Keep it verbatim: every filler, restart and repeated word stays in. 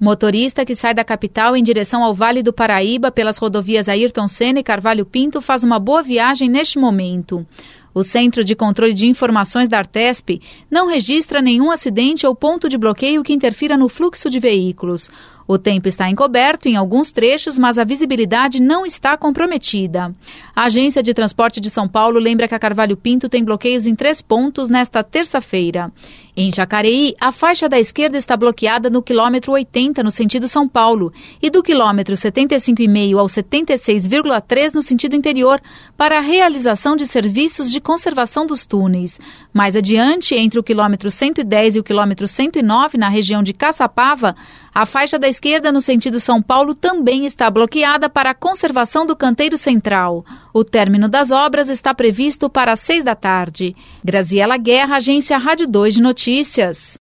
Motorista que sai da capital em direção ao Vale do Paraíba pelas rodovias Ayrton Senna e Carvalho Pinto faz uma boa viagem neste momento. O Centro de Controle de Informações da Artesp não registra nenhum acidente ou ponto de bloqueio que interfira no fluxo de veículos. O tempo está encoberto em alguns trechos, mas a visibilidade não está comprometida. A Agência de Transporte de São Paulo lembra que a Carvalho Pinto tem bloqueios em três pontos nesta terça-feira. Em Jacareí, a faixa da esquerda está bloqueada no quilômetro oitenta, no sentido São Paulo, e do quilômetro setenta e cinco vírgula cinco ao setenta e seis vírgula três, no sentido interior, para a realização de serviços de conservação dos túneis. Mais adiante, entre o quilômetro cento e dez e o quilômetro cento e nove, na região de Caçapava, a faixa da esquerda no sentido São Paulo também está bloqueada para a conservação do canteiro central. O término das obras está previsto para as seis da tarde. Graziela Guerra, Agência Rádio dois de Notícias.